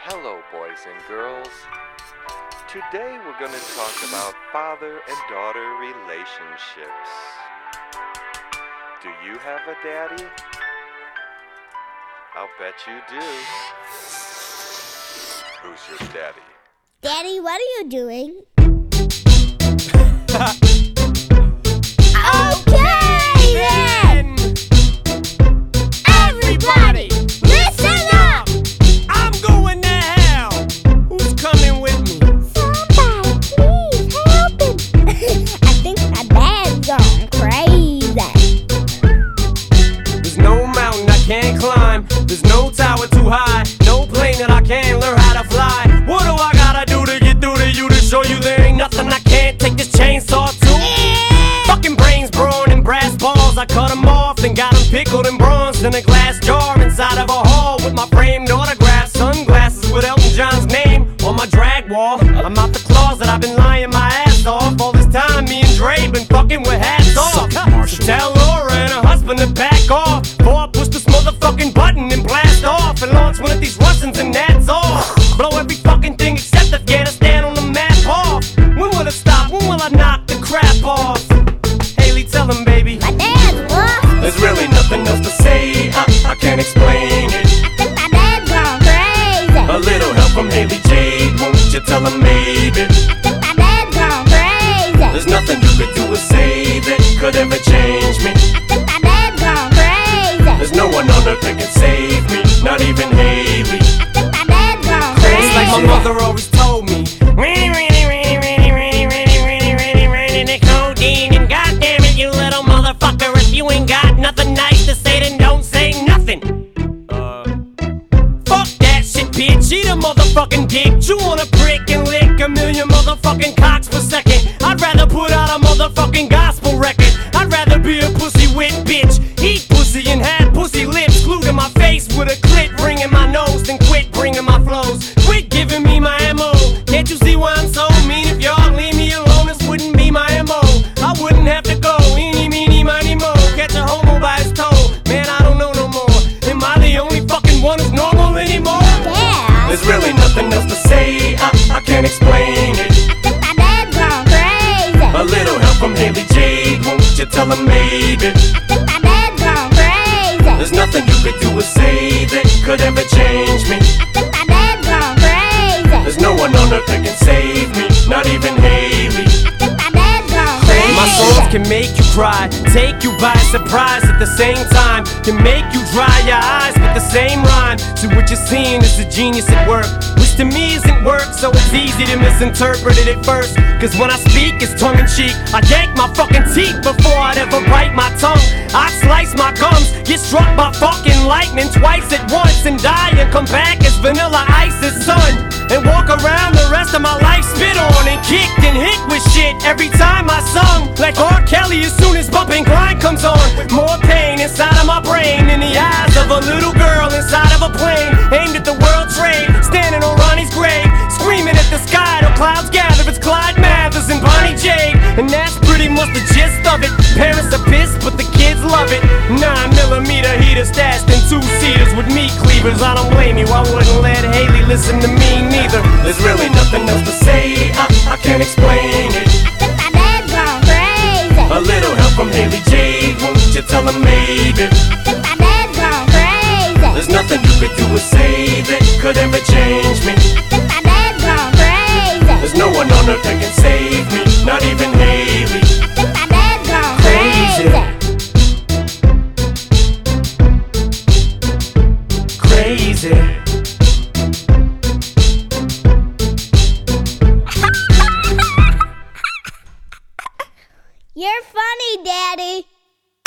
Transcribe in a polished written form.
Hello, boys and girls. Today we're going to talk about father and daughter relationships. Do you have a daddy? I'll bet you do. Who's your daddy? Daddy, what are you doing? Okay then! Everybody, listen up! I'm going to hell. Who's coming with me? Somebody, please help him. I think my dad's gone crazy. There's no mountain I can't climb. There's no tower too high. No plane that I can't learn how to fly. What do I gotta do to get through to you to show you there ain't nothing I can't take this chainsaw to? Fucking brains, brawn, and brass balls. I cut them off and got them pickled and bronzed in a glass jar inside of a hall with my framed autograph. Sunglasses with Elton John's name on my drag wall. I'm out the closet, I've been lying my ass off. All this time me and Dre been fucking with hats off. So tell Laura and her husband to back off before I push this motherfucking button and blast off and launch one of these Russians and that's all. Blow every fucking thing except Afghanistan on the map off. When will it stop? When will I knock the crap off? Haley, tell him, baby. My dad's what? There's really nothing else to say. I can't explain it. I think my dad's gone crazy. A little help from Haley Jade, won't you tell him maybe? I think my dad's gone crazy. There's nothing you could do or say that could ever change me. I think my dad's gone crazy. There's no one on earth that can save me, not even Haley. I think my dad's gone crazy. It's like my mother always told me. The codeine, and goddamn it, you little motherfucker, if you ain't got nothing nice to say, then don't say nothing. Fuck that shit, bitch. Eat a motherfucking dick. Chew on a brick and lick a million motherfucking cocks per second. I'd rather put out a motherfucking gospel record. I'd rather be a pussy wit bitch. Eat pussy and have pussy lips glued to my face with a clit ring in my nose, then quit bringing my flows. Quit giving me my MO. Can't you see why I'm so mean? If y'all leave me alone, this wouldn't be my MO. I wouldn't have to go. Eeny, meeny, miny, mo. Catch a homo by his toe. Man, I don't know no more. Am I the only fucking one who's normal anymore? Yeah. There's really nothing else to say. I can't explain it. I think my dad's gone crazy. A little help from Haley Jade, won't you tell him maybe? I think my dad's gone crazy. There's nothing you could do or say that could ever change me. I think my dad's gone crazy. There's no one on earth that can save me, not even Haley. I think my dad's gone crazy. My songs can make you cry, take you by surprise at the same time. Can make you dry your eyes with the same rhyme. So what you're seeing is a genius at work, which to me isn't work, so it's easy to misinterpret it at first. Cause when I speak, it's tongue in cheek. I yank my fucking teeth before I'd ever bite my tongue. I slice my gums, get struck by fucking lightning twice at once, and die and come back as Vanilla Ice's son. And walk around the rest of my life spit on and kicked and hit with shit every time I sung. Like R. Kelly as soon as bumping grind comes on. More pain inside of my brain than the eyes of a little girl inside of a plane. Aimed at the World Trade, standing on Ronnie's grave, screaming at the sky till clouds gather. It's Clyde Mathers and Bonnie Jade, and that's pretty much the gist of it. Parents are pissed, but the kids love it. 9mm heater stashed in 2-seaters with meat cleavers. I don't blame you, I wouldn't let Haley listen to me neither. There's really nothing else to say, I can't explain it. I think my dad's gone crazy. A little help from Haley Jade, won't you tell him maybe? I think my dad's gone crazy. There's nothing you could do or say that could ever change me.